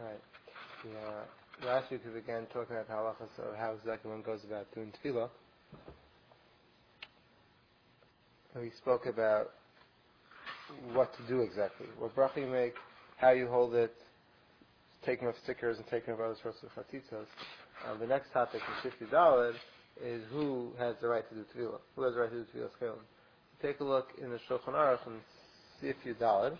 Alright. Yeah. Last week we began talking about halachas of how exactly one goes about doing tefillah. And we spoke about what to do exactly. What bracha you make, how you hold it, taking off stickers and taking off other sorts of chatzitzos. The next topic in Shifti Daled is who has the right to do tefillah. Who has the right to do tefillah skelim. Take a look in the Shulchan Aruch and see if you Daled.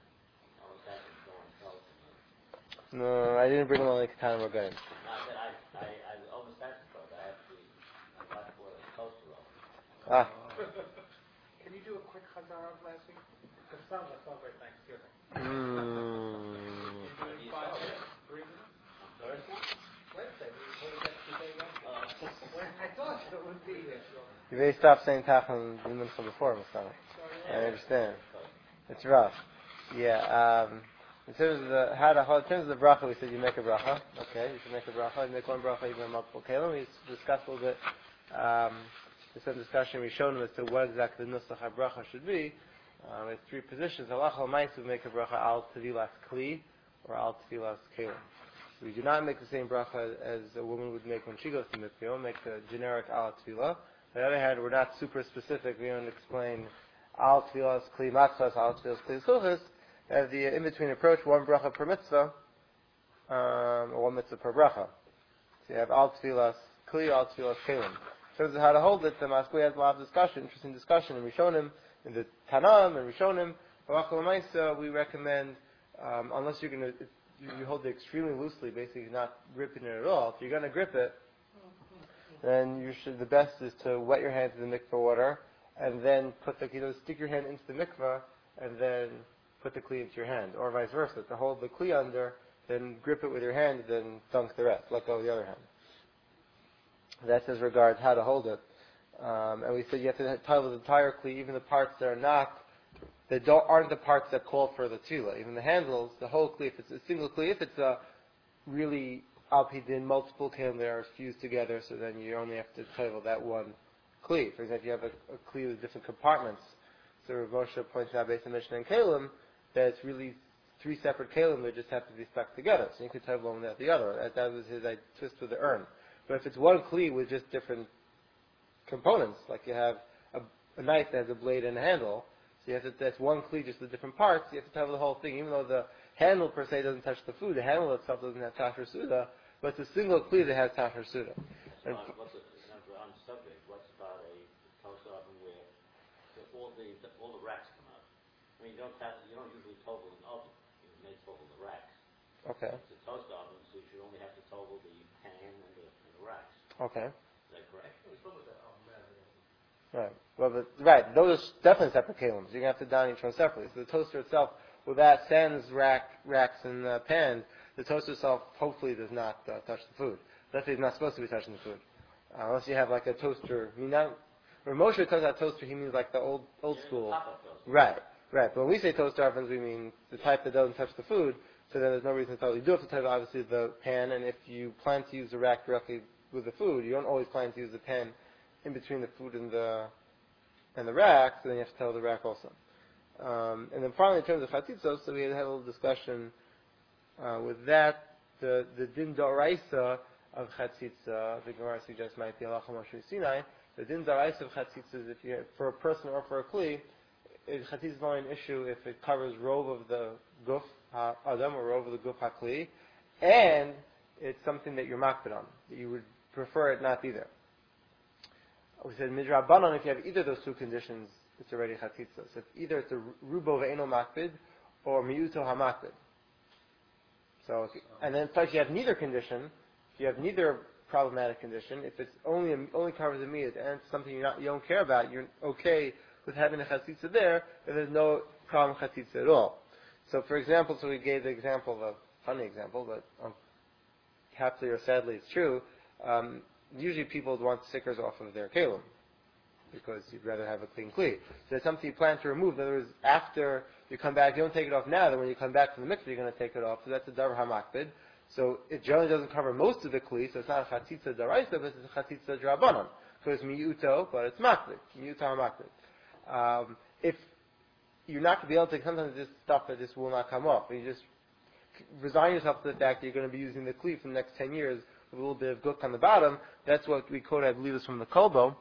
No, I didn't bring along the Katan Rogaim. I almost satisfied. I got for a toaster off. Ah. Can you do a quick Chazar of last week? Because it sounds like celebrate Thanksgiving. You 5 minutes? 3 minutes? Thursday? Wednesday. I thought it would be here. You may stop saying Tachon Mincha before, Mustafa. I understand. It's rough. Yeah, in terms of the bracha, we said you make a bracha. Okay, you can make a bracha. You make one bracha, even multiple kelim. We discussed a little bit. There's some discussion we showed them as to what exactly the nusach bracha should be. There's 3 positions. Halacha l'maisa we make a bracha al tevilas kli or al tevilas kelim. We do not make the same bracha as a woman would make when she goes to mikveh. We make the generic al tevilah. On the other hand, we're not super specific. We don't explain al tevilas kli matzos, al tevilas kli suchas. Have the in-between approach, one bracha per mitzvah, or one mitzvah per bracha. So you have al tevilas kli, al tevilas kelim. In terms of how to hold it, the Maskui has a lot of discussion, interesting discussion, and we shown him in the Tanam, and we shown him, we recommend, unless you're going to, you hold it extremely loosely, basically not gripping it at all. If you're going to grip it, then the best is to wet your hands in the mikveh water, and then stick your hand into the mikveh, and then put the kli into your hand, or vice versa. To hold the kli under, then grip it with your hand, then dunk the rest. Let go of the other hand. That's as regards how to hold it. And we said you have to title the entire kli, even the parts that aren't the parts that call for the tefillah. Even the handles, the whole kli. If it's a single kli, if it's a really alpidin, multiple kelim that are fused together, so then you only have to title that one kli. For example, you have a kli with different compartments. So Rav Moshe points out based on Mishnah and Kelim that it's really 3 separate kelim that just have to be stuck together. So you could title one without the other. That was his twist with the urn. But if it's one kli with just different components, like you have a knife that has a blade and a handle, so that's one kli just with different parts, you have to title the whole thing, even though the handle per se doesn't touch the food, the handle itself doesn't have Tachar Suda, but it's a single kli that has Tachar Suda. On the subject, what's about a toaster oven where all the racks come out? I mean, you don't usually toggle an oven, you may toggle the racks. Okay. It's a toaster oven, so you should only have to toggle the pan and the racks. Okay. Is that correct? Right. Well, right. Those are definitely separate kelims. You're going to have to down each one separately. So the toaster itself, with that sans racks and pans, the toaster itself hopefully does not touch the food. That's it's not supposed to be touching the food. Unless you have like a toaster. I mean, now, when Moshe talks about toaster, he means like the old school. Right. But when we say toaster ovens, we mean the type that doesn't touch the food. So then there's no reason to tell you. You do have to touch obviously the pan, and if you plan to use the rack directly with the food, you don't always plan to use the pan in between the food and the rack, so then you have to tell the rack also. And then finally, in terms of chatzitzos, so we had a little discussion with that. The din d'oraisa of chatzitza, the Gemara suggests might be halacha Moshe Sinai. The din d'oraisa of chatzitza is if you for a person or for a kli, chatzitza is only an issue if it covers rove of the guf ha'adam or rove of the guf ha'kli, and it's something that you're makbid on, that you would prefer it not be there. We said midrabanan, if you have either of those 2 conditions, it's already chatzitza. So if either it's a rubo ve'eno makbid or miuto hamakbid. So, and then if you have neither condition, if you have neither problematic condition, if it's only covers the meat and it's something you don't care about, you're okay with having a chatzitza there, then there's no problem chatzitza at all. So, for example, we gave the example, a funny example, but happily or sadly it's true. Usually people want stickers off of their kelim because you'd rather have a clean kli. So it's something you plan to remove. In other words, after you come back, you don't take it off now. Then when you come back from the mikveh, you're going to take it off. So that's a davar hamakbid. So it generally doesn't cover most of the kli. So it's not a chatzitza daraisa, but it's a chatzitza drabanan. So it's miuto, but it's makbid. Miuto hamakbid. If you're not going to be able to, sometimes this stuff that just will not come off. You just resign yourself to the fact that you're going to be using the kli for the next 10 years with a little bit of guk on the bottom. That's what we quote, I believe, is from the Kolbo.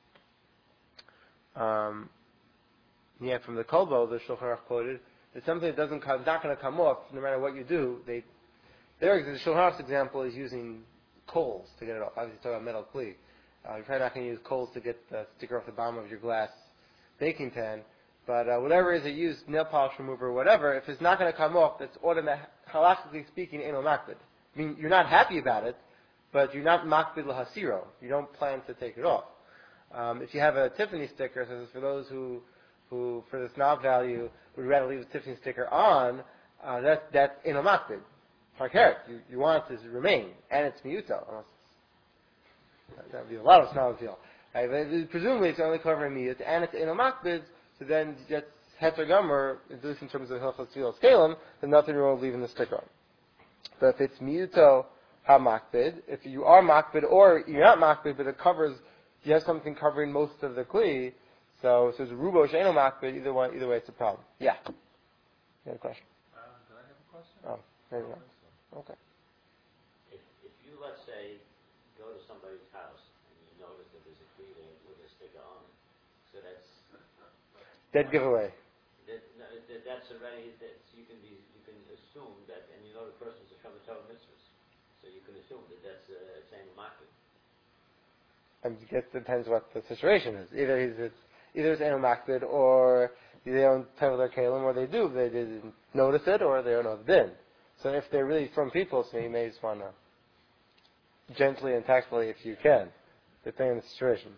From the Kolbo, the Shulchan Aruch quoted, it's something that doesn't come, not going to come off no matter what you do. The Shulchan Aruch's example is using coals to get it off. Obviously, talking about metal kli. You're probably not going to use coals to get the sticker off the bottom of your glass baking pan. But whatever it is that you use, nail polish remover, whatever, if it's not going to come off, that's halachically speaking, ain't no makbid. I mean, you're not happy about it, but you're not makbid lahasiro. You don't plan to take it off. If you have a Tiffany sticker, so for those who for this knob value would rather leave the Tiffany sticker on, that's ain't no makbid. You want it to remain, and it's miyuto. That would be a lot of snob appeal. Presumably, it's only covering miyut, and it's ain't no makbid. So then that's heter gomer, at least in terms of hilchos tefillos kalim, then nothing wrong with leaving the sticker on. But if it's miyuto ha-makbid, if you are makbid or you're not makbid, but it covers, you have something covering most of the kli, so it's rubo she'eno makbid, either way it's a problem. Yeah. You had a question? Did I have a question? Oh, maybe not. Okay. If you, let's say, go to somebody's house and you notice that there's a kli there with a sticker on it, so that's Dead giveaway. That's already, you can assume that, and you know the person's a Shabbat Torah mitzvahs, so you can assume that that's the same market. I guess it depends what the situation is. Either it's Eno Makbid, or they don't tell their kalim, or they didn't notice it, or they don't know the din. So if they're really from people, so you may just want to gently and tactfully, if you can, depending on the situation.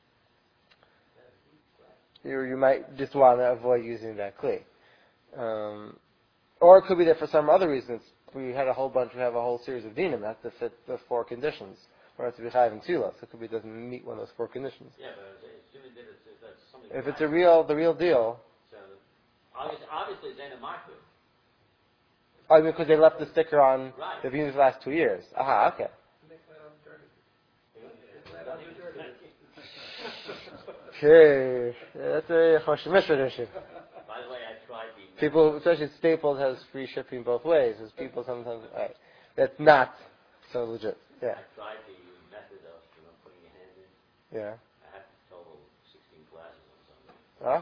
You might just want to avoid using that kli. Or it could be that for some other reasons, we have a whole series of dinim that to fit the 4 conditions. Or it's to be chayav in tefillah, so it could be it doesn't meet one of those 4 conditions. Yeah, but assuming that that's something. If it's the real deal. So obviously it's ain't a market. Oh, I mean, because they left the sticker on Right. the views the last 2 years. Aha, okay. Okay, that's a Choshemish issue. By the way, I tried the People, especially Staples, has free shipping both ways. As people sometimes, right. That's not so legit. Yeah. I tried the method of putting your hand in. Yeah. I had to total 16 classes or something. Huh?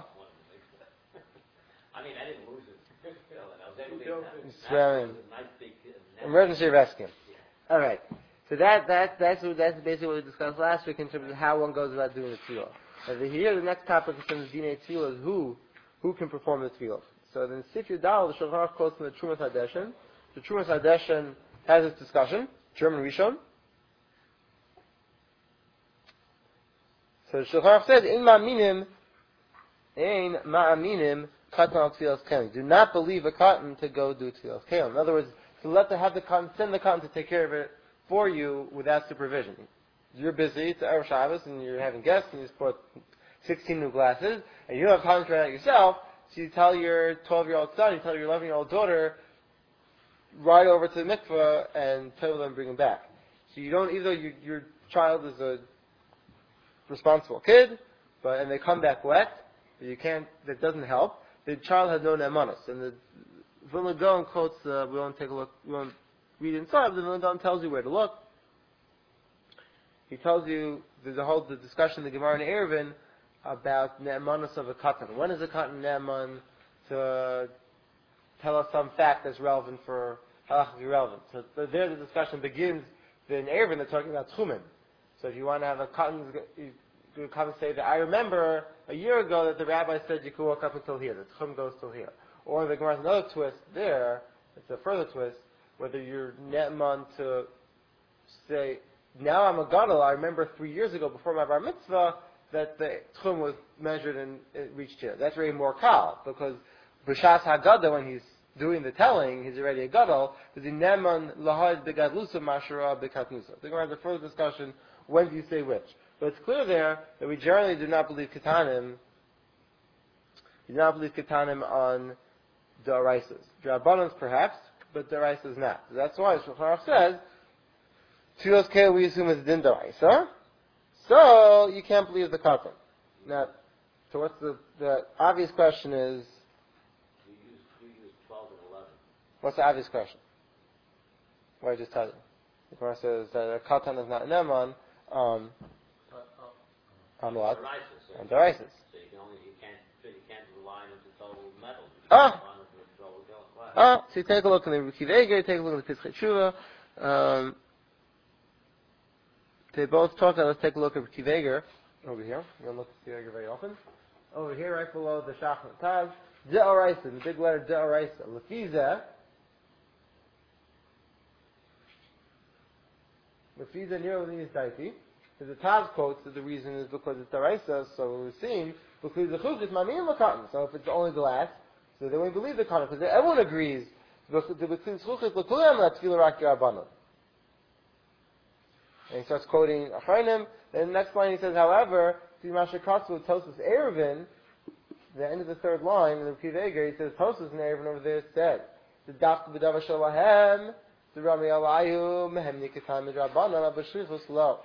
I mean, I didn't lose it. And I was able to Swearing. nice big Emergency rescue. All right. So that's basically what we discussed last week in terms of how one goes about doing the tefillah. Here, the next topic in terms of dinei tefillah is who can perform the tefillah. So then, Sif Yudal, the Shulchan Aruch quotes from the Trumas Hadeshen. The Trumas Hadeshen has its discussion, German Rishon. So the Shulchan Aruch says, "Ein ma'aminim katan al tefillas kelim." Do not believe a cotton to go do tefillas kelim. In other words, send the cotton to take care of it for you without supervision. You're busy, it's Erev Shabbos, and you're having guests, and you just bought 16 new glasses, and you don't have time to try it out yourself, so you tell your 12-year-old son, you tell your 11-year-old daughter, ride over to the mikveh and play with them and bring them back. So you don't, even though your child is a responsible kid, and they come back wet, that doesn't help, the child has no ne'emanos. And the Vilna Gaon quotes, we won't read inside, but the Vilna Gaon tells you where to look. He tells you, there's the discussion in the Gemara in Eruvin about ne'emanos of a katan. When is a katan ne'eman to tell us some fact that's relevant for halachically relevant? So there the discussion begins. In Eruvin they're talking about tchumen. So if you want to have a katan, you come and say that I remember a year ago that the rabbi said you could walk up until here. The tchum goes till here. Or the Gemara has another twist there. It's a further twist whether you're ne'eman to say, now I'm a gadol. I remember 3 years ago, before my bar mitzvah, that the tchum was measured and it reached here. That's really more kal, because b'shas haggadah, when he's doing the telling, he's already a gadol. There's a neman lahad begadlusa mashara bekatnusa. So we're going to have a further discussion. When do you say which? But it's clear there that we generally do not believe katanim. We do not believe katanim on the araisas. Drabanans perhaps, but the araisas not. So that's why Shulchan Aruch says, Tfilos Keil we assume is din d'oraisa, so you can't believe the katan. Now, so what's the obvious question is? You use 12 and 11. What's the obvious question? What I just tell you. The Gemara says that a katan is not neman on what? On derisis. So you can't rely on the total metal. So you take a look in the Rukiv Eger, take a look at the Pischei Tshuva. They both talk about, let's take a look at Rukiv Eger over here. You don't look at Rukiv Eger very often. Over here, right below the Shach and Taz, De'oraisa, the big letter De'oraisa. Lefiza, near Lefiz Daiti. The Taz quotes that the reason is because it's De'oraisa, so we've seen, because the Chuk is Mamim L'Katan. So if it's only glass, so they won't believe the Katan, because everyone agrees, and he starts quoting Achronim. Then the next line he says, however, Tosus Erevin, the end of the third line in the Rukiv Eger, he says Tosus and Erevin over there said, the Daf B'Davar Shalahem, the Rami Alayu, Mehem Nikatam Midrabanan, Abashrichus Lo.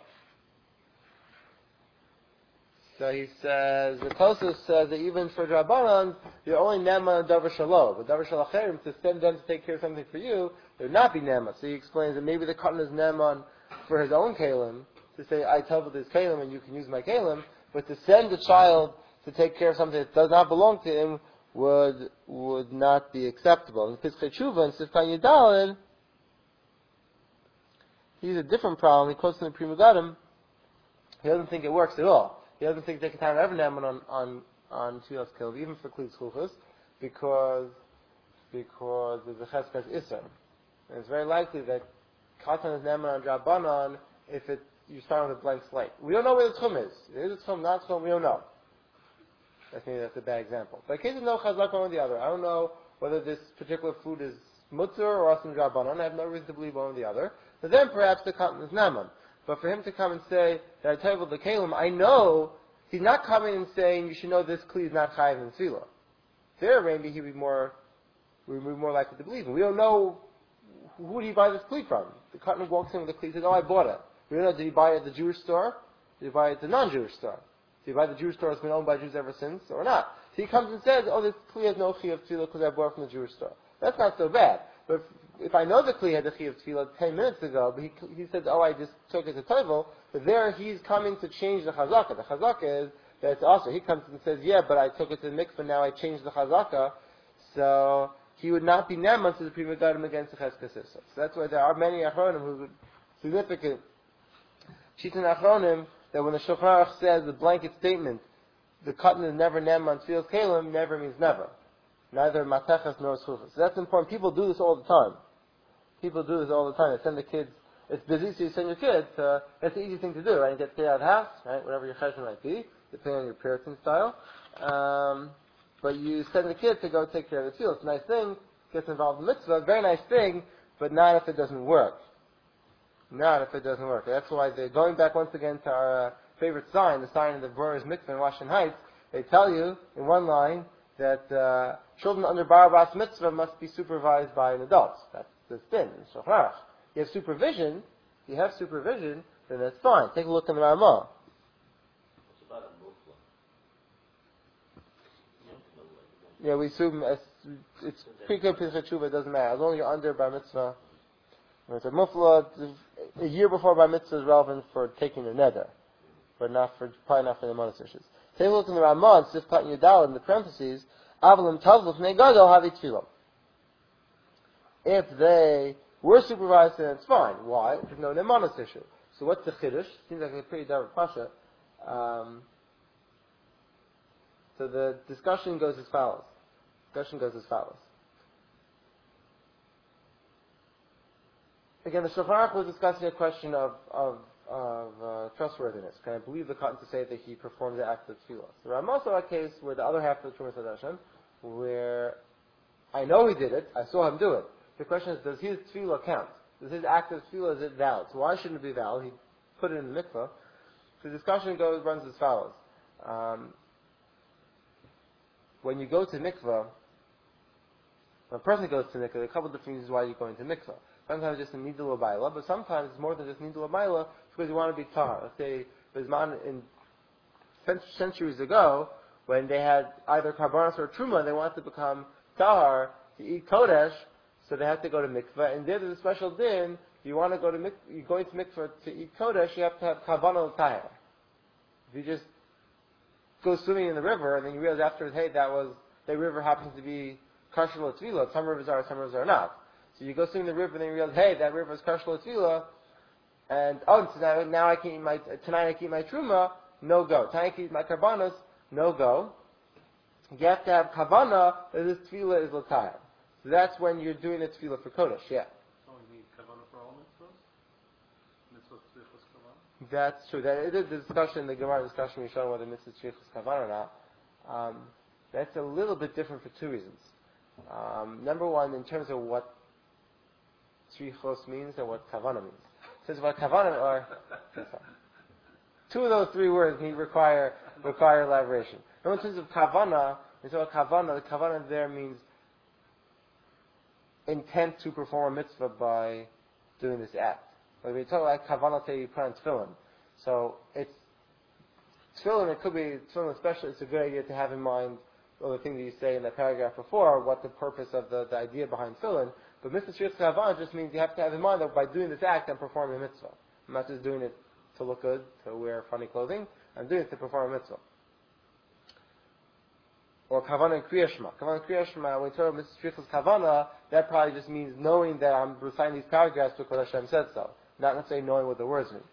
So he says, the Tosus says that even for Drabanan, you're only Nema Davar Shalom. But Davar Shalacherim, to send them to take care of something for you, there would not be Nema. So he explains that maybe the cotton is Neman for his own kalim, to say, I tell this kalim and you can use my kalim, but to send a child to take care of something that does not belong to him would not be acceptable. In Pischei Tshuva and Sifkan Yudalin, he's a different problem. He quotes in the Pri Megadim, he doesn't think it works at all. He doesn't think they can have ever neman on Tfilas Kilv, even for Kli Tzchuchas, because there's a Cheskas Isser. And it's very likely that Katan is neman on Drabanan if you start with a blank slate. We don't know where the Tchum is. Is it Tchum, not Tchum, we don't know. That's a bad example. But in case of no Chazak one or the other, I don't know whether this particular food is Mutzur or Asim Drabanan. I have no reason to believe one or the other. But then perhaps the Katan is neman. But for him to come and say that I tell you the Kalim, I know he's not coming and saying you should know this Kli is not Chayiv in Tefillah. There, maybe we'd be more likely to believe him. We don't know who did he buy this Kli from. The Katan walks in with the Kli and says, oh, I bought it. We don't know, did he buy it at the Jewish store? Did he buy it at the non-Jewish store? Did he buy the Jewish store that's been owned by Jews ever since, or not? So he comes and says, oh, this Kli has no Chayiv Tefillah because I bought it from the Jewish store. That's not so bad. But if I know the Kli had the Chayiv Tefillah 10 minutes ago, but he said, oh, I just took it to Tovel, but there he's coming to change the Chazaka. The Chazaka is that it's also, he comes and says, yeah, but I took it to the mikveh, now I changed the Chazaka, so he would not be Neman to the Pri Megadim against the Cheskas Issa. So that's why there are many Achronim who significant Shitan Achronim, that when the Shulchan Aruch says the blanket statement, the cotton is never Neman Tfilas Kalim, never means never. Neither Matechas nor Schuchas. So that's important. People do this all the time. They send the kids, it's busy, so you send your kids, that's the easy thing to do, right? You get to stay out of the house, right? Whatever your cheshbon might be, depending on your parenting style. But you send the kids to go take care of the field. It's a nice thing, gets involved in mitzvah, very nice thing, but not if it doesn't work. That's why they're going back once again to our favorite sign, the sign of the Bror's Mikveh in Washington Heights. They tell you, in one line, that children under bar bas mitzvah must be supervised by an adult. That's the sin in Shulchan Aruch. You have supervision, then that's fine. Take a look in the Ramah. What's about a mufla? Yeah, we assume it's pre-Pischei Tshuva, it doesn't matter. As long as you're under bar mitzvah. When it's a mufla, a year before bar mitzvah is relevant for taking the neder, but probably not for the monos issues. Take a look in the Ramah, it's just cutting your dal in the parentheses, Avalim Tavluf Negadol Havi Tfilah. If they were supervised, then it's fine. Why? There's no nemanos issue. So what's the chiddush? Seems like a pretty direct pasha. So the discussion goes as follows. Again, the Shulchan Aruch was discussing a question of trustworthiness. Can I believe the cotton to say that he performed the act of tefillah? There are also a case where the other half of the Trumas Hadashim, where I know he did it, I saw him do it. The question is, does his tefillah count? Does his act of tefillah, is it valid? So why shouldn't it be valid? He put it in the mikveh. So the discussion runs as follows. When you go to mikveh, when a person goes to mikveh, there are a couple of different reasons why you're going to mikveh. Sometimes just a nidul abayla, but sometimes it's more than just nidul abayla because you want to be tahar. Let's say there's man in centuries ago when they had either karbanos or truma, they wanted to become tahar to eat kodesh, so they had to go to mikveh, and there's a special din if you want to go to you're going to mikvah to eat kodesh, you have to have kavanah l'tahara. If you just go swimming in the river and then you realize afterwards, hey, that river happens to be kosher l'tefillah. Some rivers are, some rivers are not. So you go swimming in the river and then you realize, hey, that river is kosher l'tefillah, and so now I can eat tonight I can eat my truma, no go. Tonight I can eat my karbanos, no go. You have to have kavanah that this tefillah is l'tahara. So that's when you're doing the tefillah for kodesh, yeah. So we need kavanah for all mitzvahs? Mitzvahs tzrichos kavanah? That's true. It is the discussion, the Gemara discussion, we showed whether mitzvah tzrichos kavanah or not. That's a little bit different for two reasons. Number one, in terms of what tzrichos means and what kavanah means. Since what kavanah are, two of those three words require elaboration. Now, in terms of kavanah, the kavanah there means intent to perform a mitzvah by doing this act. When we talk about kavanah, say you put on tefillin. So it's tefillin. It could be tefillin especially. It's a good idea to have in mind all the things that you say in that paragraph before, what the purpose of the idea behind tefillin. But mitzvah shrius kavanah just means you have to have in mind that by doing this act, I'm performing a mitzvah. I'm not just doing it to look good, to wear funny clothing. I'm doing it to perform a mitzvah. Or kavanah and kriya shema. Kavanah and kriya shema, when we talk about mitzvah shrius kavanah, that probably just means knowing that I'm reciting these paragraphs because Hashem said so. Not necessarily knowing what the words mean.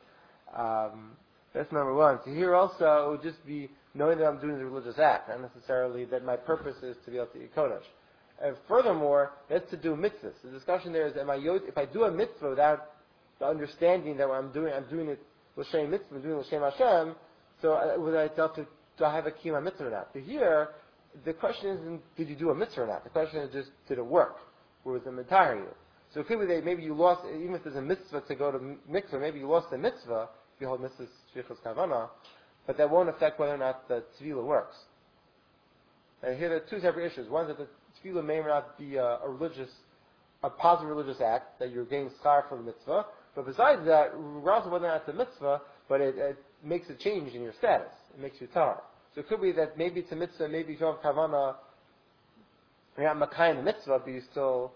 That's number one. So here also, it would just be knowing that I'm doing the religious act, not necessarily that my purpose is to be able to eat kodesh. And furthermore, that's to do mitzvahs. The discussion there is, if I do a mitzvah without the understanding that what I'm doing it l'shem mitzvah, I'm doing it l'shem Hashem, so would I do I have a kiyum mitzvah or not? So here, the question isn't did you do a mitzvah or not. The question is just did it work? Or was it entire you? So it could be that maybe you lost, even if there's a mitzvah to go to mikvah, maybe you lost the mitzvah, if you hold mitzvah shrichos kavanah, but that won't affect whether or not the tefillah works. And here there are two separate issues. One is that the tefillah may or not be a positive religious act, that you're getting schar for the mitzvah, but besides that, regardless of whether or not it's a mitzvah, but it makes a change in your status. It makes you tar. So it could be that maybe it's a mitzvah, maybe if you have kavanah, you're not makayim the mitzvah, but you still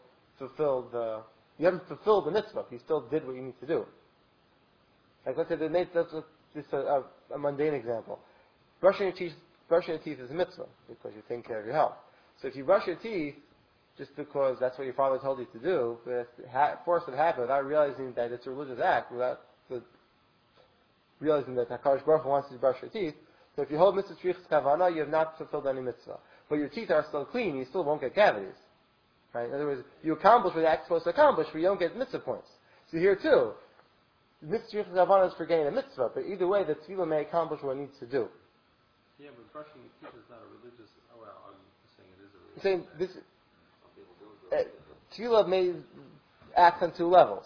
you haven't fulfilled the mitzvah, you still did what you need to do. Like let's say just a mundane example. Brushing your teeth is a mitzvah, because you take care of your health. So if you brush your teeth, just because that's what your father told you to do, but it's force of habit, without realizing that it's a religious act, without realizing that HaKadosh Baruch Hu wants you to brush your teeth, so if you hold mitzvah shrichos kavanah, you have not fulfilled any mitzvah. But your teeth are still clean, you still won't get cavities. Right? In other words, you accomplish what you're supposed to accomplish, but you don't get mitzvah points. So here too, mitzvah shrichos kavanah is for getting a mitzvah, but either way, the tefillah may accomplish what it needs to do. Yeah, but brushing your teeth is not a religious. Oh well, I'm saying it is a religious. I'm saying this. Tefillah may act on two levels.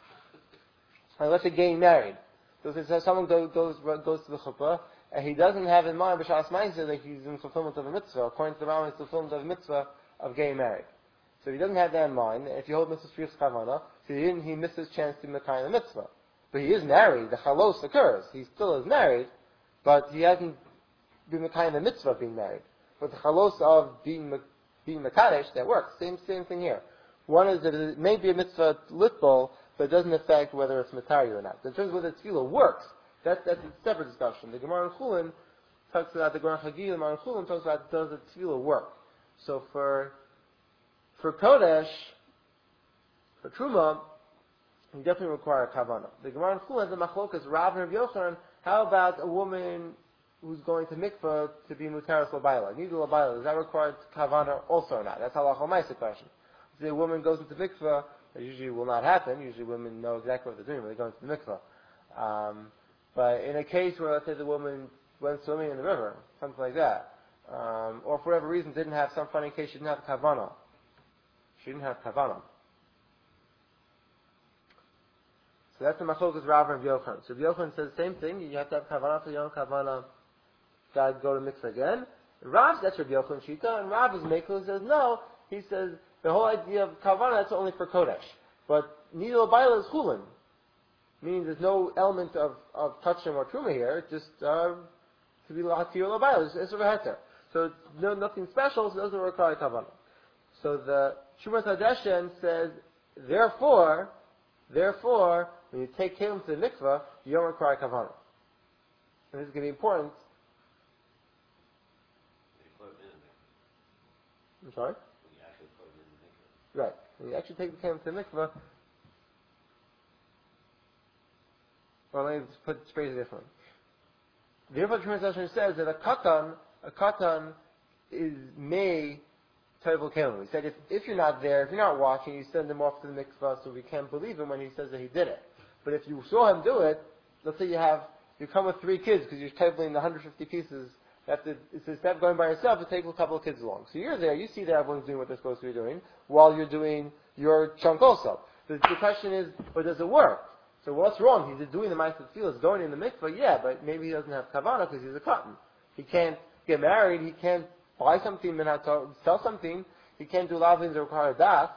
Like, let's say getting married. So someone goes to the chuppah, and he doesn't have in mind b'shas ma'aseh that he's in fulfillment of a mitzvah. According to the Rambam, it's fulfillment of a mitzvah of getting married. So if he doesn't have that in mind, if you hold mitzvah shrichos kavanah, so he missed his chance to mekayim the mitzvah. But he is married. The chalos occurs. He still is married, but he hasn't been mekayim the mitzvah of being married. But the chalos of being mekadesh, that works. Same thing here. One is that it may be a mitzvah litbol, but it doesn't affect whether it's matari or not. In terms of whether tefillah works, that's a separate discussion. The Gemara in Chulin talks about the Gemara Chagil, the Gemara in Chulin talks about does the tefillah work. So for kodesh, for truma, you definitely require a kavanah. The Gemara in Chulin has a machlokas Rav and Rav Yochanan. How about a woman who's going to mikvah to be mutaras l'bayla? Nidul l'bayla, does that require kavanah also or not? That's halacha ma'aseh question. If a woman goes into mikvah, that usually will not happen. Usually women know exactly what they're doing when they go into the mikvah. But in a case where, let's say, the woman went swimming in the river, something like that, or for whatever reason didn't have some funny case, she didn't have kavanah. She didn't have kavanah. So that's the machlokas Rav and Yochanan. So Yochanan says the same thing. You have to have kavanah for your kavanah. God go to mikvah again. Rav, that's Rabbi Yochanan Shita, and Rav is Mekel says no. He says the whole idea of kavanah that's only for kodesh, but nidul l'bayla is chulin, meaning there's no element of touching or truma here. Just to be lahatir l'bayla, it's a heter. So nothing special. So it doesn't require kavanah. So the Shumas Hadeshen says, therefore, Therefore, when you take kelim to the mikveh, you don't require kavanah. And this is going to be important. I'm sorry? Right. When you actually take the kelim to the mikveh, well, let me just put this phrase differently. The Yerushalmi translation says that a katan may terrible kelim. He said if you're not there, if you're not watching, you send him off to the mikveh, so we can't believe him when he says that he did it. But if you saw him do it, let's say you come with 3 kids because you're tabling the 150 pieces. It's instead of going by yourself, you take a couple of kids along. So you're there, you see that everyone's doing what they're supposed to be doing while you're doing your chunk also. The question is, but does it work? So what's wrong? He's doing the ma'aseh tefillah, he's going in the mikveh, yeah, but maybe he doesn't have kavanah because he's a cotton. He can't get married, he can't buy something, sell something, he can't do a lot of things that require das.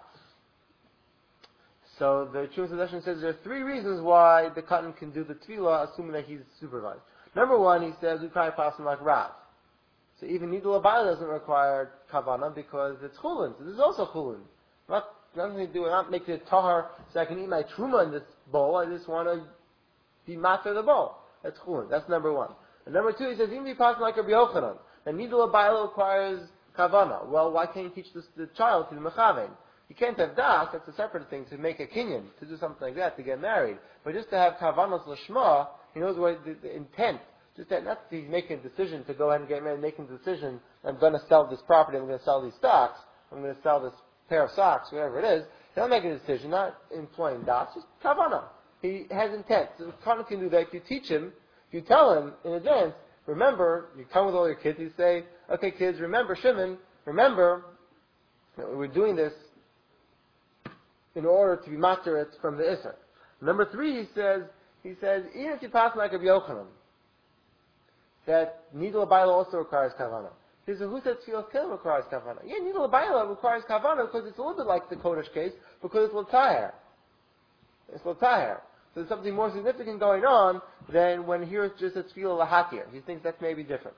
So the Chumash Session says there are 3 reasons why the cotton can do the tefillah, assuming that he's supervised. Number 1, he says, we try to pass him like Rav. So even Nidul Abayla doesn't require kavanah because it's chulin. So this is also chulin. Nothing to do with not making it tahar so I can eat my truma in this bowl. I just want to be master of the bowl. That's chulin. That's number 1. And number 2, he says, even if you pass him like Rabbi Yochanan, and Nidul Abayla requires kavanah. Well, why can't you teach the child to be mechaven? You can't have das, that's a separate thing, to make a kinyan, to do something like that, to get married. But just to have kavanos l'shma, he knows what the intent. Just that, not that he's making a decision to go ahead and get married, making a decision, I'm going to sell this property, I'm going to sell these stocks, I'm going to sell this pair of socks, whatever it is. He'll make a decision, not employing das, just kavanah. He has intent. So Katan can do that. If you teach him, if you tell him in advance, remember, you come with all your kids, you say, okay kids, remember Shimon, remember, we're doing this in order to be master it from the Isser. Number 3, he says, even if you pass like Rabbi Yochanan, that Nidul Abayla also requires kavanah. He says, who says Tfilas Kelim requires kavanah? Yeah, Nidul Abayla requires kavanah because it's a little bit like the Kodesh case, because it's l'tahir. It's l'tahir. So there's something more significant going on than when here it's just a Tfilah Lahakir. He thinks that's maybe different.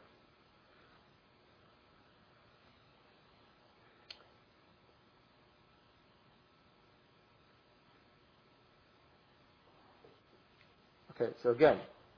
Okay, so again,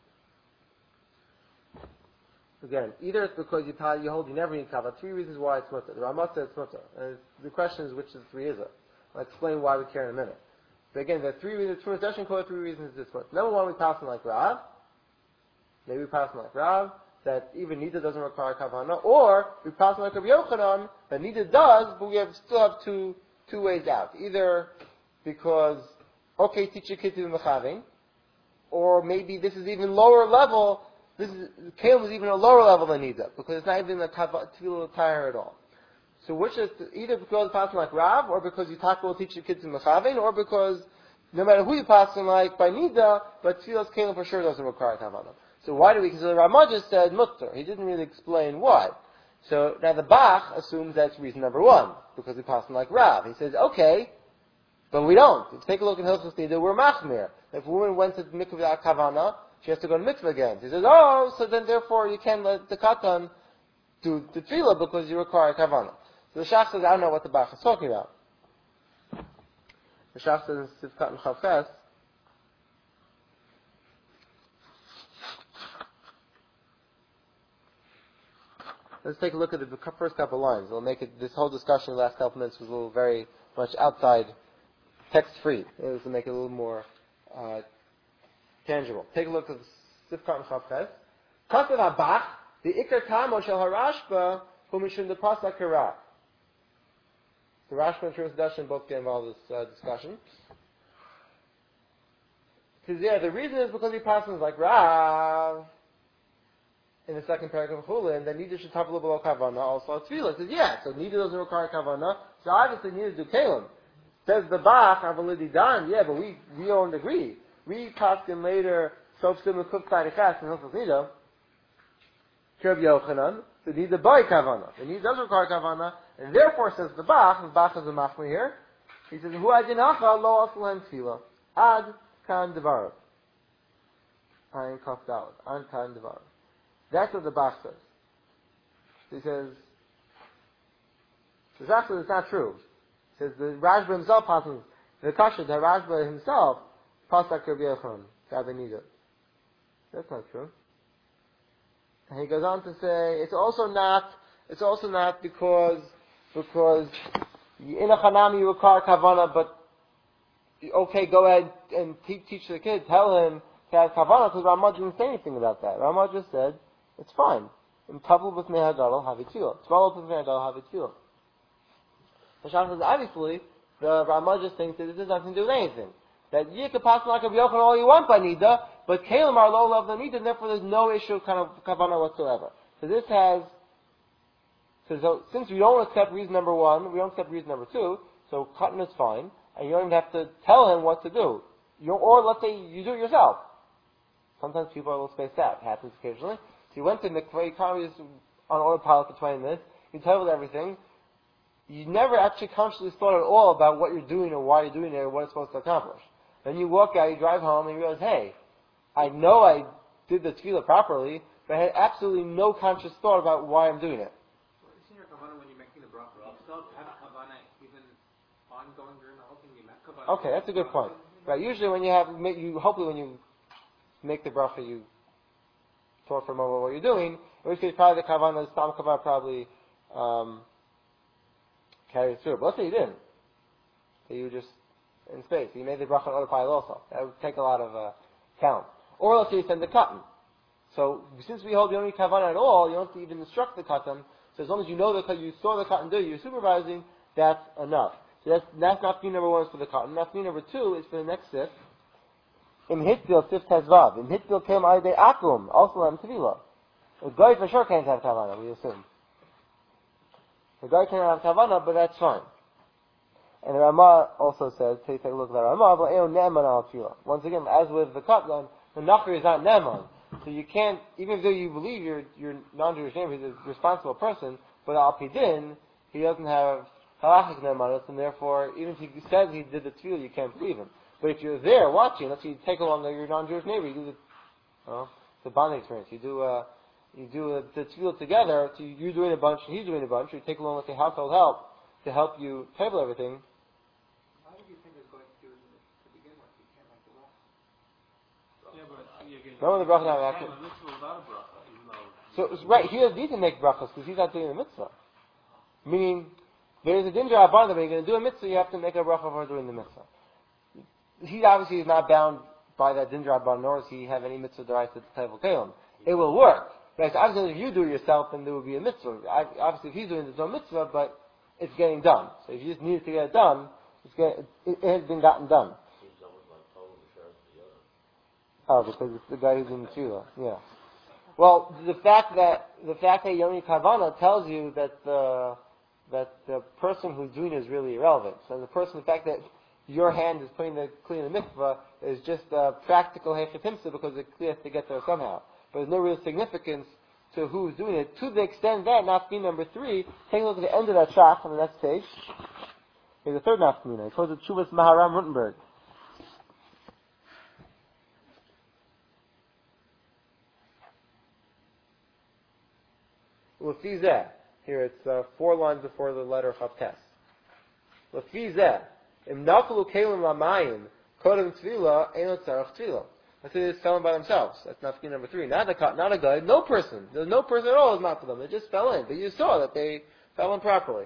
either it's because you hold you never need kavah. 3 reasons why it's mutter. The Ramah says it's mutter. And the question is which of the 3 is it? I'll explain why we care in a minute. But again, there are 3 reasons. Chumash Session called 3 reasons it's mutter. Number 1, we pass on like Rav. Maybe we pass on like Rav, that even Nida doesn't require kavanah, or we pass on like Rabbi Yochanan, that Nida does, but we still have two ways out. Either because, okay, teach your kid to be mechaving, or maybe this is even lower level. Kelim is even a lower level than Nida, because it's not even a tefillah tire at all. So which is either because you pass him like Rav, or because you will teach your kids to mechavein, or because no matter who you pass him like by Nida, but tefillah's Kelim for sure doesn't require kavanah. So why do we? Because the Ramah just said mutter. He didn't really explain why. So now the Bach assumes that's reason number 1, because we pass him like Rav. He says, okay, but we don't. If you take a look at Hilchos Nida, we're machmir. If a woman went to the mikveh without kavanah, she has to go to mikveh again. He says, so then therefore you can't let the katan do the tefillah because you require kavanah. So the Shach says, I don't know what the Bach is talking about. The Shach says in Sivkat and Chavches, let's take a look at the first couple lines. It'll make it, this whole discussion in the last couple minutes was a little very much outside, text-free. This will make it a little more tangible. Take a look at the Sivkat and Chavches. Kasav HaBach, the Ikar Kamo Shel HaRashba, who Mishum the Pasuk Hara. The Rashba and Chumash Session both get involved in this discussion. Because the reason is because he passes like Rav in the second paragraph of Chulin, then Nida should have a little below Kavanah, also Tefillah. He says, so Nida doesn't require Kavanah, so obviously Nida do Kelim. Says the Bach, Avalidi Dan, but we don't agree. We passed him later, Sof Sim Kuf Tzadikas, and Hilchos Nida, Rabbi Yochanan, the Nida by Kavanah. The Nida does require Kavanah, and therefore, says the Bach is a machmir here, he says, Hu Adinacha lo aslan Tefillah, Ad Kan Devar. Ayin Kaf Daled, Ad Kan Devar. That's what the Bach says. He says, the Bach says it's not true. He says the Rashba himself passes The kasha, the Rashba himself, pasak Rabbi Yochanan, Gabanida. That's not true. And he goes on to say, it's also not because in a chanami you require kavana, but okay, go ahead and teach the kid, tell him to have kavana, because Ramah didn't say anything about that. Ramah just said, it's fine. In tabel with mehagadol, have it tefillah. Tabel with mehagadol, have it tefillah. The Shach says, obviously, the Ramah just thinks that this has nothing to do with anything. That you could pass like a Yochanan all you want by Nida, but Kalim are low level Nida, and therefore there's no issue of kind of kavana whatsoever. So this has, so since we don't accept reason number one, we don't accept reason number two, so cotton is fine, and you don't even have to tell him what to do. Or let's say you do it yourself. Sometimes people are a little spaced out. It happens occasionally. So you went to mikveh, you can't just on autopilot for 20 minutes, you tell everything. You never actually consciously thought at all about what you're doing or why you're doing it or what it's supposed to accomplish. Then you walk out, you drive home, and you realize, hey, I know I did the tefillah properly, but I had absolutely no conscious thought about why I'm doing it. Isn't your kavanah when you're making the bracha? You still have kavanah even ongoing during the whole thing. You make kavanah. Okay, that's a good point. Right, usually when hopefully when you make the bracha, you thought for a moment what you're doing. In which case, probably the kavanah, the stam kavanah probably carries through. But let's say you didn't. So you just in space. You made the bracha on autopilot also. That would take a lot of count. Or let's say you send the cotton. So since we hold you don't need kavanah at all, you don't have to even instruct the cotton. So as long as you know you saw the cotton do, you're supervising, that's enough. So that's not number one is for the cotton. Nafni number two is for the next sif. In Hitbil, sif tezvav. In Hitbil came ayde akum, also on tefillah. A guy for sure can't have kavanah, we assume. The guy can't have kavanah, but that's fine. And the Ramah also says, take a look at the Ramah, but eo ne'eman al tefillah. Once again, as with the cotton, the nachri is not ne'eman. So you can't, even though you believe you're non-Jewish neighbor, he's a responsible person, but al pidin, he doesn't have halachic ne'emanos, and therefore, even if he says he did the tefillah, you can't believe him. But if you're there watching, let's say you take along your non-Jewish neighbor, you do it's a bonding experience. You do the tefillah together, so you're doing a bunch and he's doing a bunch, you take along with the household help to help you table everything. Why do you think it's going to do it to begin with? You can't make the law. Yeah, but again, No, the bracha not a mitzvah without a bracha, even though. So right, he doesn't need to make brachas because he's not doing the mitzvah. Meaning, there's a din rabban that when you're going to do a mitzvah, you have to make a bracha for doing the mitzvah. He obviously is not bound by that din rabban, nor does he have any mitzvah deraisa to table kelim. It will work. Right, so obviously if you do it yourself, then there will be a mitzvah. Obviously if he's doing it, there's no mitzvah, but it's getting done. So if you just need it to get it done, it has been gotten done. Seems almost like total insurance to the other. Oh, because it's the guy who's in the tefillah. Yeah. Well, the fact that Yoni Kavana tells you that the person who's doing it is really irrelevant. So the fact that your hand is putting the kli in the mikvah is just a practical hechetimsa because the kli has to get there somehow. But there's no real significance to who's doing it. To the extent that, nafmi number 3, take a look at the end of that shach on the next page. Here's the third nafmi. It calls it Chuvas Maharam Rutenberg. Lefizeh. Here it's 4 lines before the letter Chavtes. Lefizeh. Im naflu kelim lamayim kodem tefillah einot tzarach tefillah. Let's say they're selling by themselves. That's nafki number 3. Not a guy, no person. There's no person at all who's not for them. They just fell in. But you saw that they fell in properly.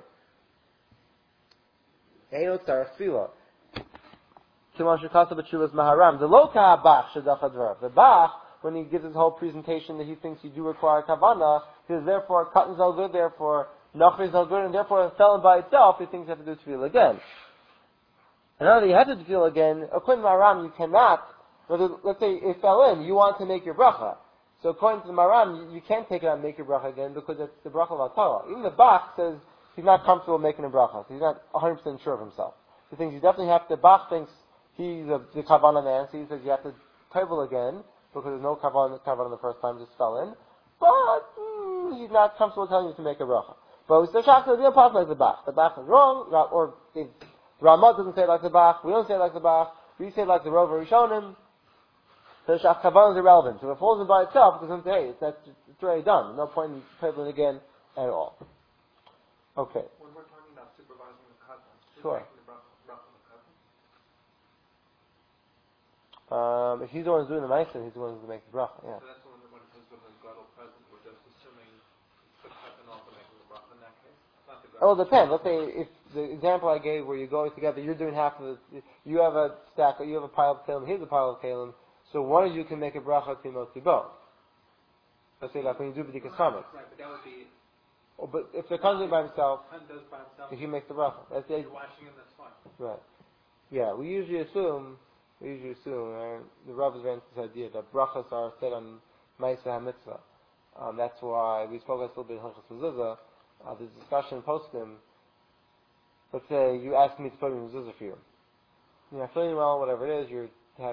Einot tzarach tefillah. Kiman shekasa b'tshuvas maharam. The lo ka'abach shedach hadvar. The Bach, when he gives his whole presentation that he thinks you do require kavanah, he says therefore cotton's all good, therefore nachri is all good, and therefore selling by itself, he thinks you have to do tefillah again. And now that you have to feel again, according to the Maram, you cannot, let's say it fell in, you want to make your bracha. So according to the Maram, you can't take it out and make your bracha again because it's the bracha of Atara. Even the Bach says he's not comfortable making a bracha. So he's not 100% sure of himself. He thinks you definitely have to, Bach thinks he's the Kavanah man, so he says you have to table again because there's no Kavanah the first time, just fell in. But he's not comfortable telling you to make a bracha. But we say Shachar, the possible like the Bach. The Bach is wrong, or the Ramah doesn't say it like the Bach, we don't say it like the Bach, we say it like the Rov Rishonim. So the Shach Kavanah is irrelevant. So if it falls in by itself, because hey, it's already done. No point in tabling again at all. Okay. When we're talking about supervising the cotton, Sure. making the bracha on the cotton? If he's the one who's doing the ma'aser, he's the one who's making the bracha. Yeah. So that's when it says when there's gadol present, we're just assuming the cut and also making the bracha in that case. Not the Oh, it depends. Let's say if the example I gave where you're going together, you're doing half of it. You have a stack, you have a pile of kalim, here's a pile of kalim. So one of you can make a bracha to both. Let's say like when you do b'dikas chametz. Right, but that would be. Oh, but if they're conjuring by himself, One does by himself. if he makes the bracha, that's the You're washing him, that's fine. right. Yeah, we usually assume, the Rav has ran this idea that brachas are said on Ma'aseh HaMitzvah. That's why we spoke a little bit in Hilchos Mezuzah. There's discussion posting. Let's say you ask me to put in mezuzah for you. You're not feeling well, whatever it is, you're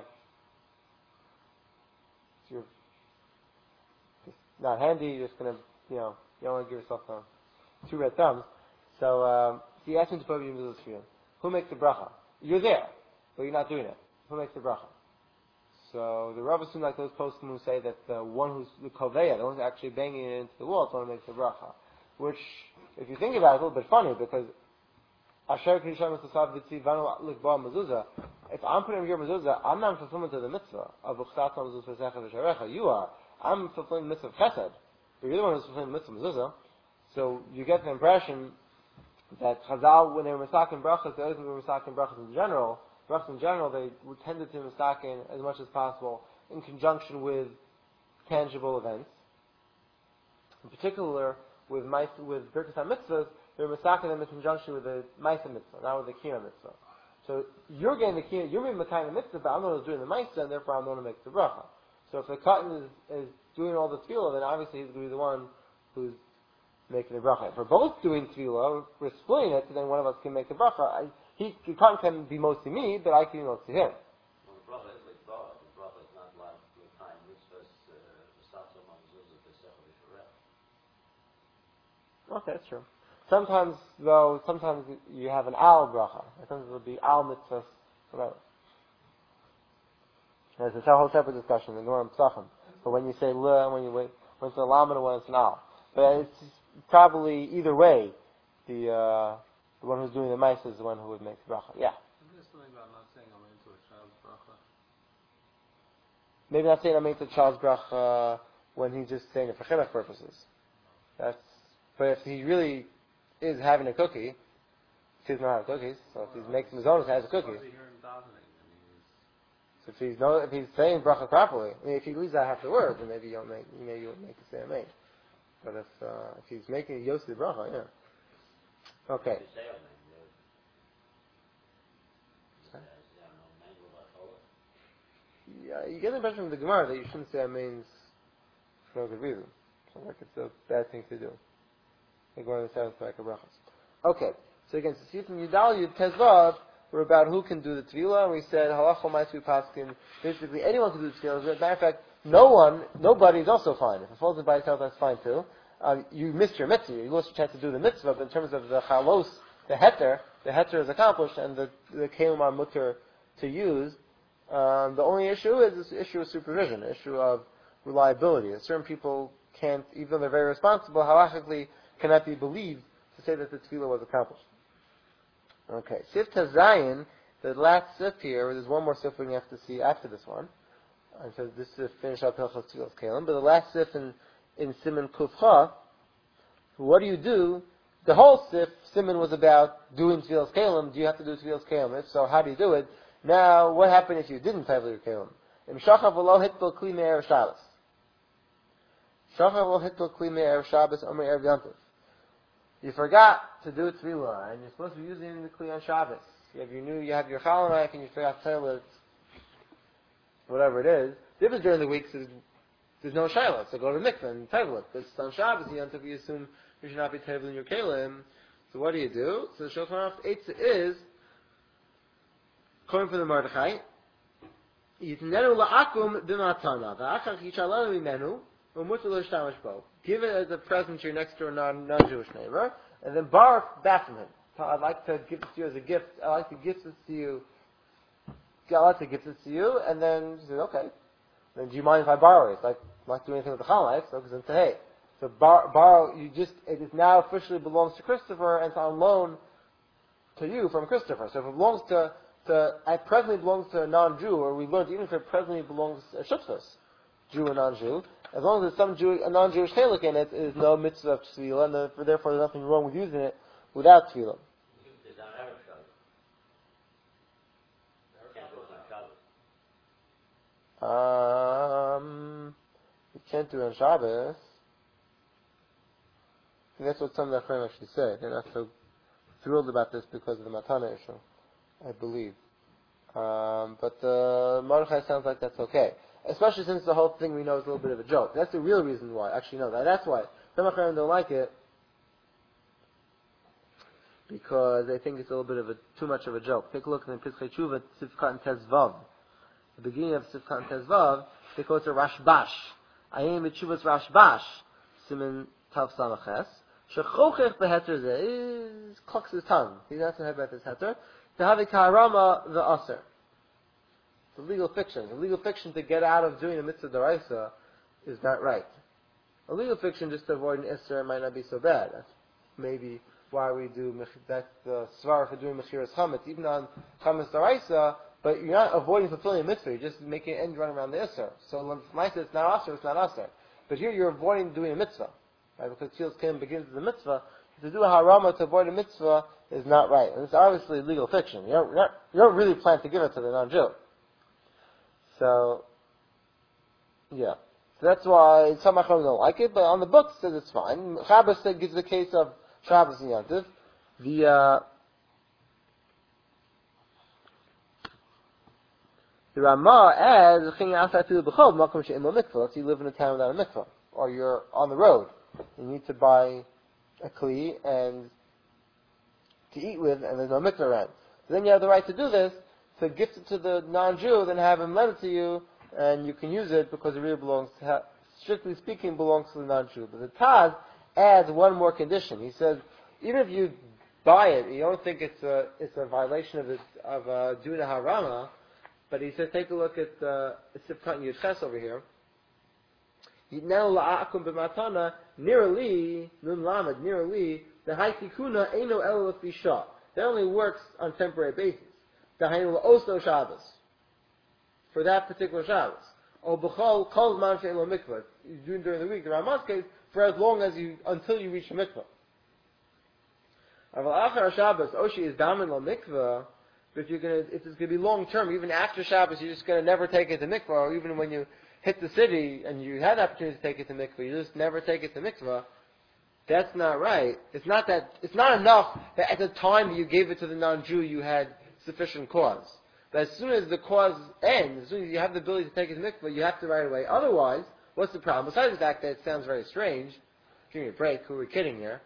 just not handy, you're just gonna, you don't want to give yourself two red thumbs. So you ask me to put in mezuzah for you. Who makes the bracha? You're there, but you're not doing it. Who makes the bracha? So the Rav assumes like those posting who say that the one who's the koveya, the one who's actually banging it into the wall, is the one who makes the bracha. Which, if you think about it, is a little bit funny because Asher Krisham Sasav Vitzi Vanu Likba Mezuzah. If I'm putting your mezuzah, I'm not fulfilling to the mitzvah of Uchsat Mezuzah Pesecha V'Sharecha. You are. I'm fulfilling the mitzvah of Chesed, but you're the one who's fulfilling the mitzvah of mezuzah. So you get the impression that Chazal, when they were misakin brachas, they always were misakin brachas in general. Brachas in general, they tended to misakin as much as possible in conjunction with tangible events. In particular, with Birkas HaMitzvahs, they're misakin them in conjunction with the Ma'aseh Mitzvah, not with the Kiyam Mitzvah. So you're getting the Kiyam, you're making the kind of Mitzvah, but I'm the one who's doing the Ma'aseh, and therefore I'm the one who makes the bracha. So if the Katan is doing all the tefillah, then obviously he's going to be the one who's making the bracha. If we're both doing tefillah, we're splitting it, so then one of us can make the bracha. The Katan can be mostly me, but I can be mostly him. Well, the bracha is like God. The bracha is not like the time mitzvahs, V'satzo Mezuzah Pesecha V'Sharecha. Okay, that's true. Sometimes you have an al bracha. Sometimes it'll be al mitzvahs, whatever. There's a whole separate discussion in Norm Psachim. But when you say le, when it's an lam and when it's an al. But it's probably either way, the one who's doing the mice is the one who would make the bracha. Yeah. There's something about not saying I'm into a child's bracha. Maybe not saying I'm into the child's bracha when he's just saying it for chinuch purposes. But if he really is having a cookie, he doesn't know how to have cookies, so if he's making his own, he has a cookie. So if he's saying bracha properly, if he leaves out half the words, then maybe you won't make the same amen. But if he's making Yosef the bracha, yeah. Okay. Yeah, you get the impression from the Gemara that you shouldn't say amens for no good reason. So like it's a bad thing to do. Like one of the 7 brachas. Okay, so again, Sifim Yudal Yud Tezvav were about who can do the tefillah, and we said halacha ma'asu paskin. Basically, anyone can do the tefillah. As a matter of fact, nobody is also fine. If it falls in by itself, that's fine too. You missed your mitzvah. You lost your chance to do the mitzvah, but in terms of the chalos, the heter is accomplished, and the kelim are mutter to use. The only issue is this issue of supervision, the issue of reliability. Certain people can't, even though they're very responsible, halachically cannot be believed to say that the tefillah was accomplished. Okay, Sif Tazayin, the last sif here, there's one more sif we have to see after this one. And so this is finish up Hilchos Tefillas Kalim. But the last sif in Siman Kufcha, what do you do? The whole sif, Siman was about doing Tefillas Kalim. Do you have to do Tefillas Kalim? If so, how do you do it? Now, what happened if you didn't Tefillah your Kalim? Im Shachav v'lo hitbel kli me'erev Shabbos. Shachav v'lo hitbel kli me'erev Shabbos omer erev Yom Tov. You forgot to do tefillah, and you're supposed to be using the kli on Shabbos. You have your challah knife, and you forgot to tell it, whatever it is. The difference during the weeks is there's no shiloh, so go to the mikveh and tevil it. But on Shabbos, you assume you should not be teveling your kalim. So what do? So the Shulchan Aruch Eitzah is coming from the Mordechai. Yitnenu la'akum b'matana v'achach yichalanu mimenu u'mutar lo yishtamish bo. Give it as a present to your next door non-Jewish neighbor, and then borrow back from him. I'd like to give it to you as a gift. I'd like to gift this to you. And then you say, okay. Then do you mind if I borrow it? Like, I'm not doing anything with the challah, so because then say, hey. So borrow, it is now officially belongs to Christopher, and it's on loan to you from Christopher. So if it belongs to presently belongs to a non-Jew, or we learned even if it presently belongs to a shutfus, Jew or non-Jew, as long as there's some a non-Jewish chelik in it, is no mitzvah of tefillah, and therefore there's nothing wrong with using it without tefillah. Is that Erev Shabbos? You can't do it on Shabbos. And that's what some of the Achronim actually say. They're not so thrilled about this because of the Matana issue, I believe. But the Mordechai sounds like that's okay. Especially since the whole thing we know is a little bit of a joke. That's the real reason why. Actually, no, that's why. Some Achronim don't like it because they think it's a little bit of too much of a joke. Take a look in the Pischei Tshuva, Sifkat and Tezvav. The beginning of Sifkat and Tezvav, they call it a Rashbash. Ayim B'Tshuvas Rashbash, Siman Tav Samaches. Shechochech beheter is clucks his tongue. He's not to have about this heter. To have a karama the aser. The legal fiction. The legal fiction to get out of doing a mitzvah daraisa is not right. A legal fiction just to avoid an isser might not be so bad. That's maybe why we do that's the svar for doing mechiras chametz, even on chametz daraisa. But you're not avoiding fulfilling a mitzvah. You're just making an end run around the isser. So when it's not aser, it's not aser. But here you're avoiding doing a mitzvah. Right, because Tfilas Kiyum begins with a mitzvah. To do a harama to avoid a mitzvah is not right. And it's obviously legal fiction. You don't really plan to give it to the non-Jew. So, yeah. So that's why some Achronim don't like it, but on the book it says it's fine. Shabbos gives the case of Shabbos and Yontif. The Ramah adds, let's say you live in a town without a mikvah, or you're on the road. You need to buy a kli and to eat with, and there's no mikvah around. So then you have the right to do this, to gift it to the non-Jew, then have him lend it to you, and you can use it because it really belongs to, strictly speaking, belongs to the non-Jew. But the Taz adds one more condition. He says, even if you buy it, you don't think it's a violation of doing a harama, but he says, take a look at Sifkat Yudches over here. Now la'akum b'matana nearly nun lamed nearly the haitikuna eino el lefisha. That only works on temporary basis. The hainu la'oso Shabbos for that particular Shabbos. Or b'chol kol man she'elo mikvah. You do it during the week. The Ramah's case for as long as until you reach a mikvah. Aval achar Shabbos oshi is damin lo mikvah. But if it's going to be long term, even after Shabbos, you're just going to never take it to mikvah, or even when you hit the city and you had the opportunity to take it to mikvah, you just never take it to mikvah. That's not right. It's not enough that at the time that you gave it to the non-Jew you had sufficient cause. But as soon as the cause ends, as soon as you have the ability to take it to mikvah, you have to right away. Otherwise, what's the problem? Besides the fact that it sounds very strange, give me a break, who are we kidding here?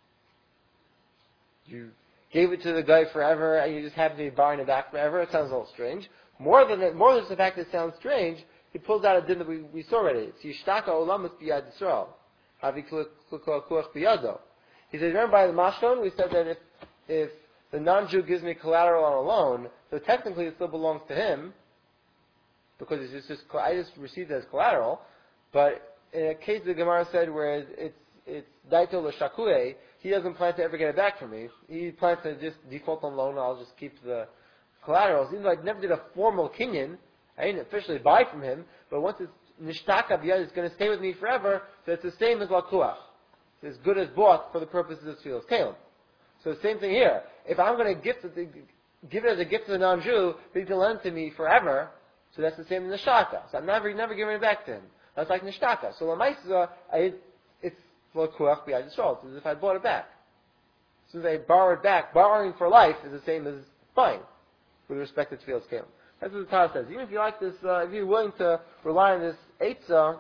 You gave it to the guy forever and you just happen to be borrowing it back forever, it sounds a little strange. More than just the fact that it sounds strange, he pulls out a din that we saw already. It's Yishtaka Olamas B'Yad Yisrael. Havi Kuach B'Yado. He says, remember by the Mashkon, we said that if the non-Jew gives me collateral on a loan, so technically it still belongs to him, because I just received it as collateral, but in a case the Gemara said where it's Daito L'Shakue, he doesn't plan to ever get it back from me. He plans to just default on loan and I'll just keep the collaterals. Even though I never did a formal kinyan, I didn't officially buy from him, but once it's nishtaka b'yad, it's going to stay with me forever, so it's the same as lakuach. It's as good as bought for the purposes of Tfilas Keilim. So the same thing here. If I'm going to give it as a gift to the non-Jew, but he can lend it to me forever, so that's the same as nishtaka. So I'm never giving it back to him. That's like nishtaka. So lamaisa, it's lakuach b'yad yisrael. It's as if I bought it back. As soon as I borrow it back, borrowing for life is the same as buying, with respect to Tfilas Keilim. That's what the Taz says. Even if you like this, if you're willing to rely on this eitzah,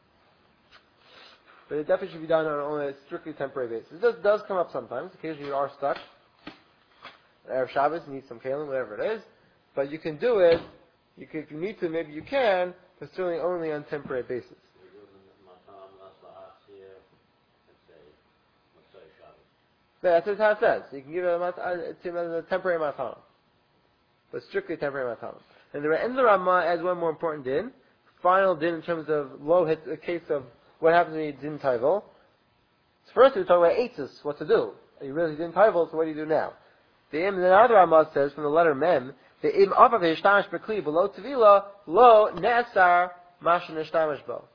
but it definitely should be done on only a strictly temporary basis. It does come up sometimes. Occasionally you are stuck. Erev Shabbos, you need some kalim, whatever it is. But you can do it. If you need to, maybe you can, but certainly only on a temporary basis. That's what the Taz says. You can give it a temporary matana, but strictly temporary matana. And the end of the Ramah adds one more important din. Final din in terms of low hit, a case of what happens when you din taival. First we talk about eitzes, what to do. You really din taival, so what do you do now? The other Ramah says from the letter Mem, The im ava ve'ishtamish b'kli below tevila lo ne'asar masha nishtamish bo.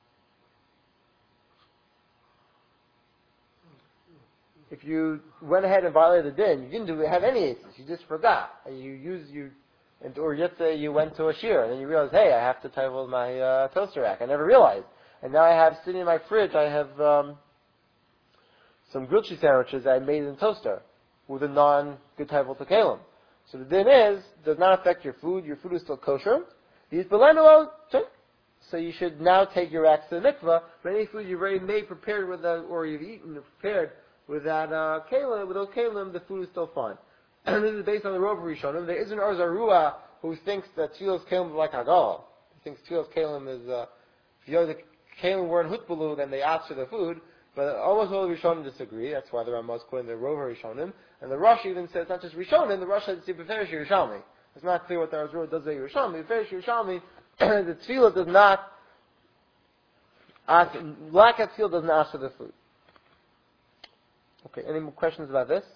If you went ahead and violated the din, you didn't have any aces, you just forgot, and or let's say you went to a shir, and then you realize, hey, I have to table my toaster rack. I never realized. And now I have sitting in my fridge, I have some grilled cheese sandwiches I made in the toaster with a non-good table to kalim. So the din does not affect your food is still kosher. So you should now take your racks to the mikvah, but any food you've already made, prepared with or you've eaten, prepared with that kalim, with those kalim, the food is still fine. And this is based on the Rov Rishonim. There is an Arzarua who thinks that Tfilas Kalim is like Hagala. He thinks Tfilas Kalim is, if you know the Kalim were in Hutbalu, then they ask for the food. But almost all the Rishonim disagree. That's why the Ramah is quoting the Rov Rishonim. And the Rosh even says not just Rishonim, the Rosh says it's Beferish Yerushalmi. It's not clear what the Arzarua does say Yerushalmi. Beferish Yerushalmi, the Tfilah does not ask, lack of Tfilah doesn't ask for the food. Okay, any more questions about this?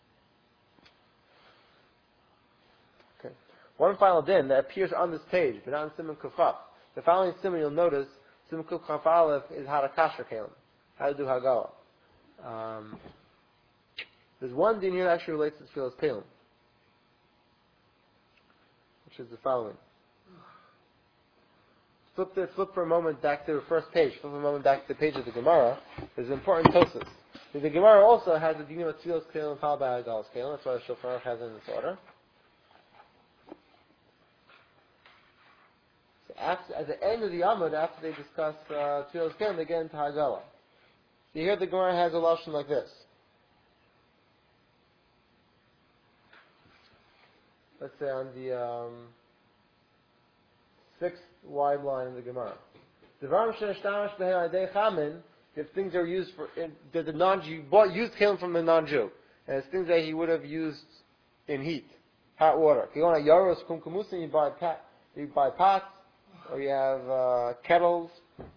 Okay. One final din that appears on this page, but not in Siman Kufaf. The following Siman you'll notice, Siman Kufaf Aleph is how to kasher kalim, how to do Hagala. There's one din here that actually relates to Tfilas Kalim, which is the following. Flip for a moment back to the first page. Flip for a moment back to the page of the Gemara. There's an important tosis. The Gemara also has the din of Tfilas Kalim followed by Hagalas Kalim. That's why the Shulchan Aruch has it in this order. So at the end of the Amud, after they discuss Tfilas Kalim, they get into Hagala. So here the Gemara has a lashon like this. Let's say on the sixth wide line in the Gemara. If things are used for that the non-Jew used kalim from the non-Jew, and it's things that he would have used in heat, hot water. You go on a yaros kumkumusin, you buy pots, or you have kettles.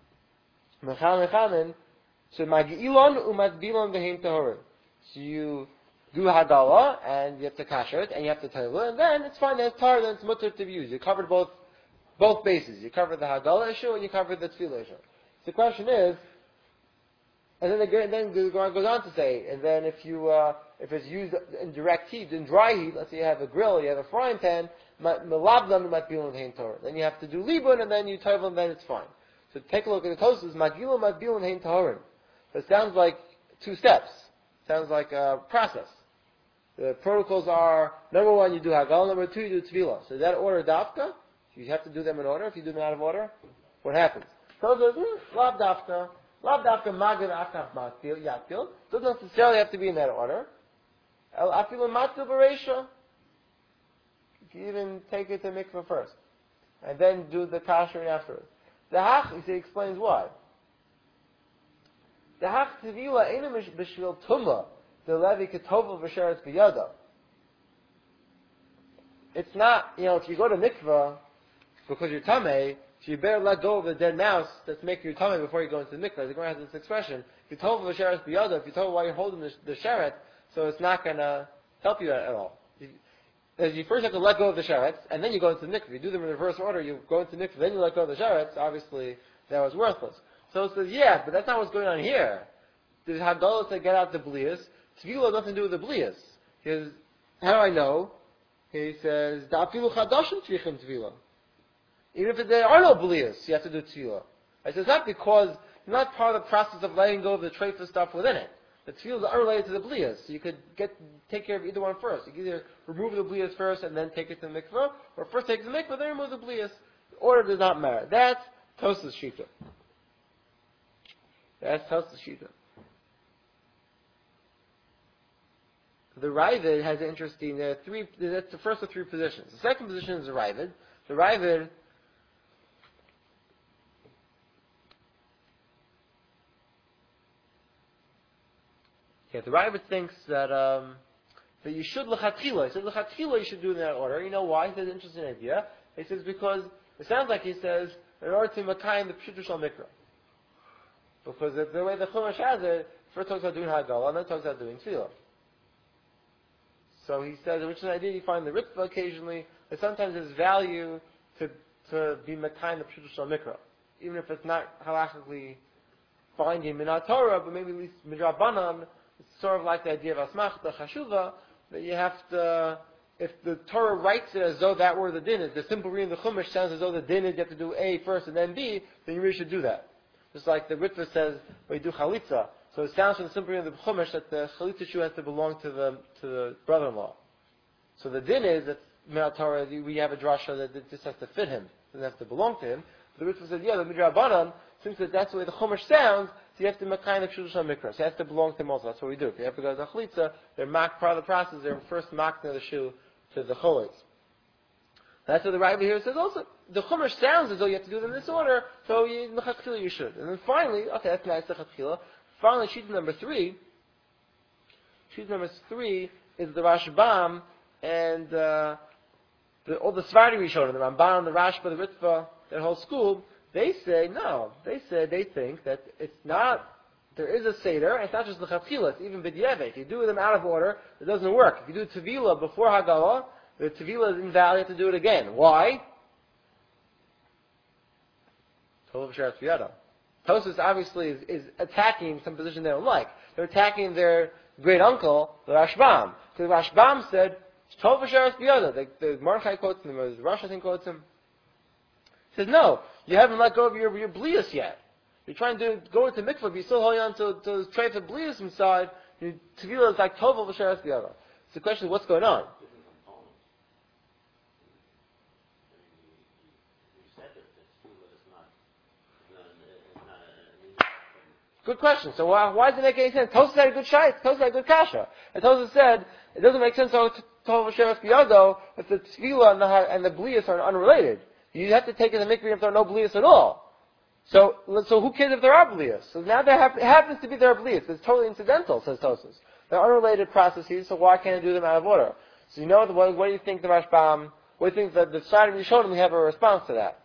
So magi'ilon umatbilon v'heim tahorim. So you do Hagala, and you have to kasher it, and you have to table it, and then it's fine, then it's tar, then it's mutter to be used. You covered both bases. You covered the Hagala issue, and you covered the Tefillah issue. So the question is, and then the Gemara goes on to say, and then if it's used in direct heat, in dry heat, let's say you have a grill, you have a frying pan, then you have to do libun, and then you table, and then it's fine. So take a look at the Tosfos, magilon matbilon hein tahorim. So it sounds like two steps. Sounds like a process. The protocols are, number one, you do Hagala, number two, you do Tefillah. So that order dafka, you have to do them in order. If you do them out of order, what happens? So it goes, lav dafka magid akaf matil, yatil. Doesn't necessarily have to be in that order. El afilu matil b'reisha. You can even take it to mikvah first. And then do the kashering afterwards. The hach, he explains why. The hach tevila ain't b'shvil tumah, the levi ketovel v'sheretz b'yada. It's not, if you go to mikvah, because you're tamei, so you better let go of the dead mouse that's making you tamei before you go into the mikvah. The Gemara has this expression, if you told the sheretz b'yada, if you told while you're holding the sheret, so it's not going to help you at all. You first have to let go of the sherets, and then you go into the mikvah. You do them in reverse order, you go into the mikvah, then you let go of the sherets, obviously that was worthless. So it says, yeah, but that's not what's going on here. There's Haggalah to get out the blias. Tefillah has nothing to do with the blias. Because, how do I know? He says, Da'afilu chadashim tzrichim tefillah. Even if there are no blias, you have to do tefillah. I says, not because, it's not part of the process of letting go of the treifah stuff within it. The tefillah is unrelated to the blias, so you could take care of either one first. You can either remove the blias first and then take it to the mikvah, or first take it to the mikvah, then remove the blias. The order does not matter. That's Tosfos Shita. That's Tosfos Shita. The Ravid has an interesting, that's the first of three positions. The second position is the Ravid. The Ravid the Ravid thinks that you should lechatchila. He says lechatchila you should do it in that order. You know why? He says an interesting idea. He says because it sounds like he says in order to makayim the pshutu shel mikra. Because the way the Chumash has it, first talks about doing Haggalah, and then talks about doing tefillah. So he says, which is an idea you find in the Ritva occasionally, that sometimes there's value to be Makai in the Pshuto Shal Mikra. Even if it's not halachically binding Minat Torah, but maybe at least Midrabanan, it's sort of like the idea of Asmachta Chashuva, that you have to, if the Torah writes it as though that were the din, if the simple reading of the Chumash sounds as though the din is you have to do A first and then B, then you really should do that. Just like the Ritva says, when you do Chalitza, so it sounds from the simple reading of the Chumash that the Chalitza shoe has to belong to the brother-in-law. So the din is that Minat Torah, we have a drasha that this has to fit him, it doesn't have to belong to him. The Ritva said, yeah, the Midrabanan, since that's the way the Chumash sounds, so you have to Makai the Pshuto Shal Mikra. So it has to belong to him also. That's what we do. If you have to go to the Chalitza, they're part of the process, they're first makna the shoe to the Cholitz. That's what the Rabbi here says also. The Chumash sounds as though you have to do them in this order, so you should. And then finally, okay, that's nice, finally, sheet number 3. Sheet number 3 is the Rashbam and all the Svardi Rishonim, the Ramban, the Rashba, the Ritva, that whole school. They say no. They think that it's not. There is a seder. It's not just the Chatchila. It's even b'diavad. If you do them out of order, it doesn't work. If you do Tevila before Haggalah, the Tevila is invalid. You have to do it again. Why? Tosfos obviously is attacking some position they don't like. They're attacking their great uncle, the Rashbam. Because the Rashbam said, Tov v'sheres b'yada. The Mordechai quotes him, the Rosh I think quotes him. He says, no, you haven't let go of your blias yet. You're trying to go into mikvah, but you still hold on to tray for blias inside. Tevila is like Tov v'sheres b'yada. So the question is, what's going on? Good question. So why does it make any sense? Tosfos had a good shayt. Tosfos had a good kasha. And Tosfos said it doesn't make sense to Tov v'sheres b'yada if the tefillah and the blias are unrelated. You have to take in the mikveh if there are no blias at all. So who cares if there are blias? So now it happens to be there are blias. It's totally incidental, says Tosfos. They're unrelated processes, so why can't I do them out of order? So what do you think the Rashbam? What do you think that the side of Rishonim we have a response to that?